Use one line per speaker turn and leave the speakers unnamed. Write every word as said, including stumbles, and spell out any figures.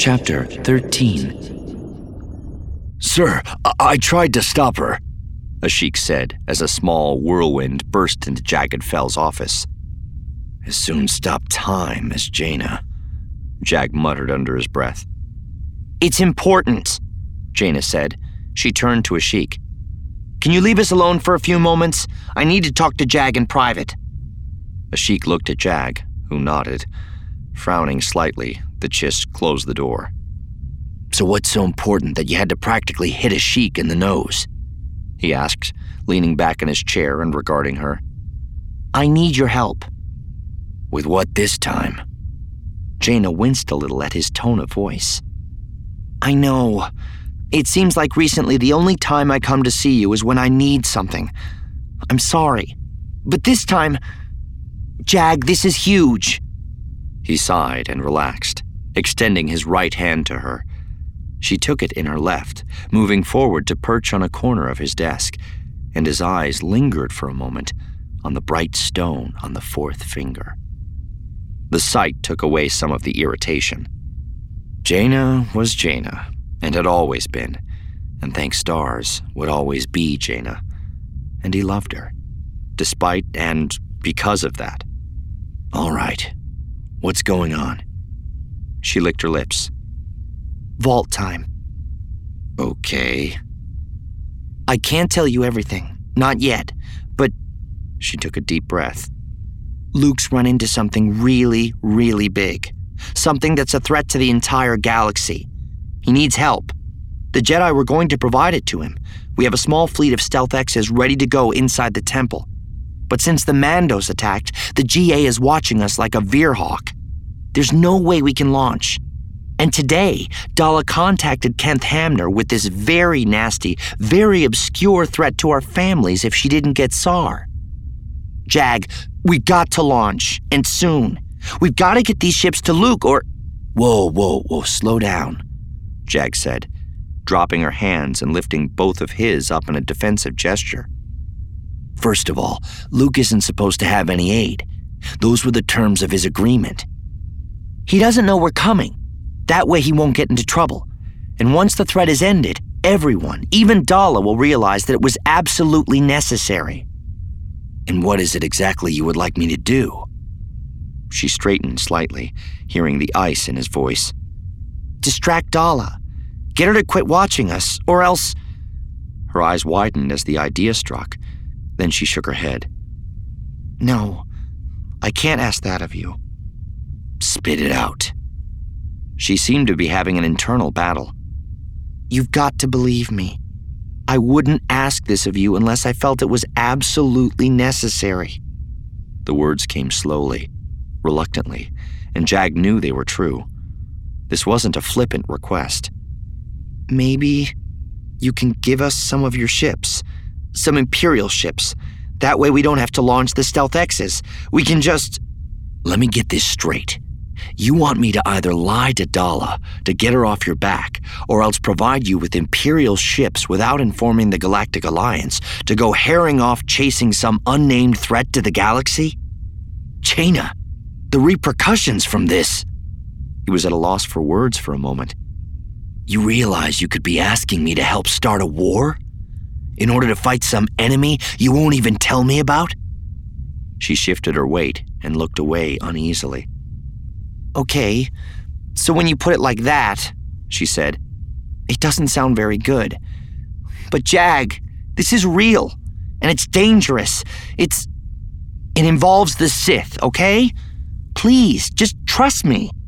Chapter thirteen.
"Sir, I, I tried to stop her," Ashik said as a small whirlwind burst into Jagged Fell's office. "As soon stop time as Jaina," Jag muttered under his breath.
"It's important," Jaina said. She turned to Ashik. "Can you leave us alone for a few moments? I need to talk to Jag in private."
Ashik looked at Jag, who nodded. Frowning slightly, the Chiss closed the door.
"So what's so important that you had to practically hit Ashik in the nose?"
he asked, leaning back in his chair and regarding her.
"I need your help."
"With what this time?"
Jaina winced a little at his tone of voice. "I know. It seems like recently the only time I come to see you is when I need something. I'm sorry. But this time... Jag, this is huge."
He sighed and relaxed, extending his right hand to her. She took it in her left, moving forward to perch on a corner of his desk, and his eyes lingered for a moment on the bright stone on the fourth finger. The sight took away some of the irritation. Jaina was Jaina, and had always been, and thank stars, would always be Jaina. And he loved her, despite and because of that.
"All right. What's going on?"
She licked her lips.
"Vault time."
"Okay."
"I can't tell you everything, not yet, but..."
She took a deep breath.
"Luke's run into something really, really big. Something that's a threat to the entire galaxy. He needs help. The Jedi were going to provide it to him. We have a small fleet of Stealth X's ready to go inside the temple. But since the Mandos attacked, the G A is watching us like a veerhawk. There's no way we can launch. And today, Dala contacted Kent Hamner with this very nasty, very obscure threat to our families if she didn't get S A R. Jag, we've got to launch, and soon. We've got to get these ships to Luke or..."
"Whoa, whoa, whoa, slow down,"
Jag said, dropping her hands and lifting both of his up in a defensive gesture.
"First of all, Luke isn't supposed to have any aid. Those were the terms of his agreement."
"He doesn't know we're coming. That way he won't get into trouble. And once the threat is ended, everyone, even Dala, will realize that it was absolutely necessary."
"And what is it exactly you would like me to do?"
She straightened slightly, hearing the ice in his voice.
"Distract Dala. Get her to quit watching us, or else..."
Her eyes widened as the idea struck. Then she shook her head.
"No, I can't ask that of you."
"Spit it out."
She seemed to be having an internal battle.
"You've got to believe me. I wouldn't ask this of you unless I felt it was absolutely necessary."
The words came slowly, reluctantly, and Jag knew they were true. This wasn't a flippant request.
"Maybe you can give us some of your ships. Some Imperial ships. That way we don't have to launch the Stealth X's. We can just..."
"Let me get this straight. You want me to either lie to Dala to get her off your back, or else provide you with Imperial ships without informing the Galactic Alliance to go herring off chasing some unnamed threat to the galaxy? Jaina, the repercussions from this..."
He was at a loss for words for a moment.
"You realize you could be asking me to help start a war? In order to fight some enemy you won't even tell me about?"
She shifted her weight and looked away uneasily.
"Okay, so when you put it like that," she said, "it doesn't sound very good. But Jag, this is real, and it's dangerous. It's... It involves the Sith, okay? Please, just trust me."